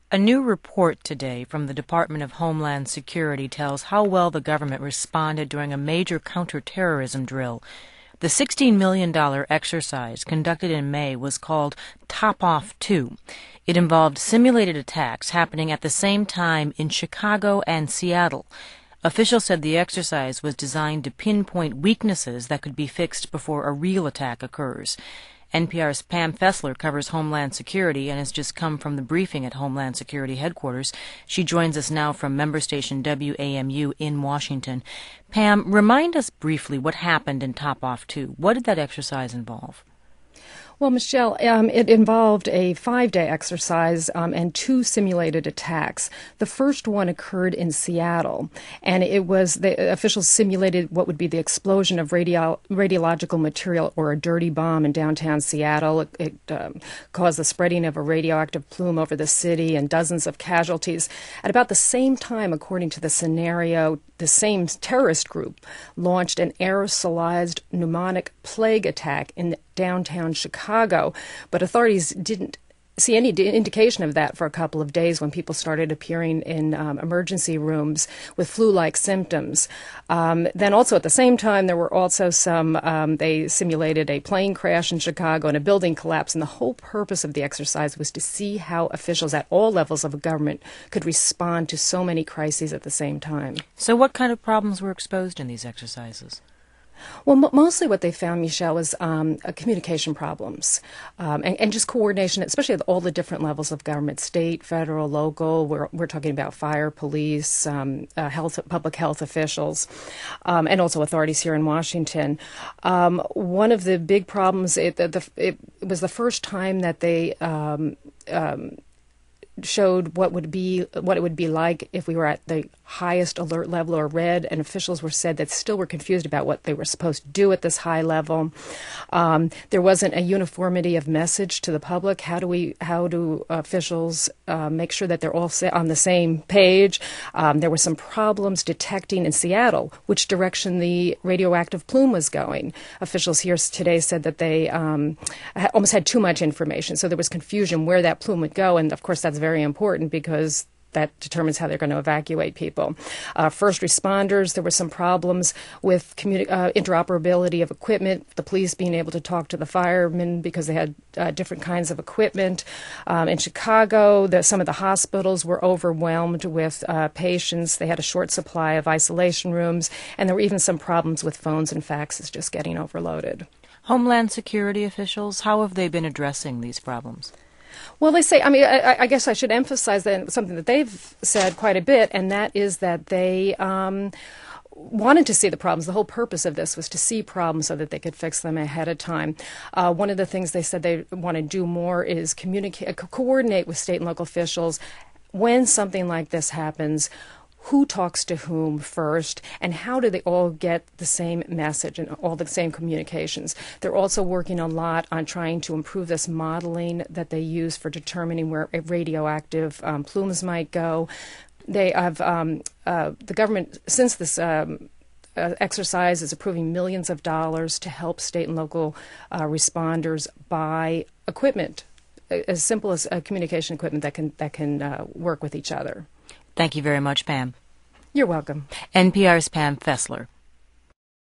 A new report today from the Department of Homeland Security tells how well the government responded during a major counterterrorism drill. The $16 million exercise conducted in May was called Top Off 2. It involved simulated attacks happening at the same time in Chicago and Seattle. Officials said the exercise was designed to pinpoint weaknesses that could be fixed before a real attack occurs. NPR's Pam Fessler covers Homeland Security and has just come from the briefing at Homeland Security headquarters. She joins us now from member station WAMU in Washington. Pam, remind us briefly what happened in Top Off 2. What did that exercise involve? Well, Michelle, it involved a 5-day exercise and 2 simulated attacks. The first one occurred in Seattle, and it was the officials simulated what would be the explosion of radiological material or a dirty bomb in downtown Seattle. It caused the spreading of a radioactive plume over the city and dozens of casualties. At about the same time, according to the scenario, the same terrorist group launched an aerosolized pneumonic plague attack in downtown Chicago, but authorities didn't see any indication of that for a couple of days when people started appearing in emergency rooms with flu-like symptoms. Then also at the same time, there were also they simulated a plane crash in Chicago and a building collapse, and the whole purpose of the exercise was to see how officials at all levels of government could respond to so many crises at the same time. So what kind of problems were exposed in these exercises? Well, mostly what they found, Michelle, was communication problems and just coordination, especially at all the different levels of government, state, federal, local. We're talking about fire, police, public health officials, and also authorities here in Washington. One of the big problems, it was the first time that they showed what it would be like if we were at the highest alert level or red, and officials said that still were confused about what they were supposed to do at this high level. There wasn't a uniformity of message to the public. How do officials make sure that they're all on the same page? There were some problems detecting in Seattle which direction the radioactive plume was going. Officials here today said that they almost had too much information, so there was confusion where that plume would go, and of course that's very important because that determines how they're going to evacuate people. First responders, there were some problems with interoperability of equipment, the police being able to talk to the firemen because they had different kinds of equipment. In Chicago, some of the hospitals were overwhelmed with patients. They had a short supply of isolation rooms, and there were even some problems with phones and faxes just getting overloaded. Homeland Security officials, how have they been addressing these problems? Well, they say, I guess I should emphasize that something that they've said quite a bit, and that is that they wanted to see the problems. The whole purpose of this was to see problems so that they could fix them ahead of time. One of the things they said they want to do more is coordinate with state and local officials when something like this happens. Who talks to whom first, and how do they all get the same message and all the same communications? They're also working a lot on trying to improve this modeling that they use for determining where radioactive plumes might go. They have the government, since this exercise, is approving millions of dollars to help state and local responders buy equipment, as simple as communication equipment that can work with each other. Thank you very much, Pam. You're welcome. NPR's Pam Fessler.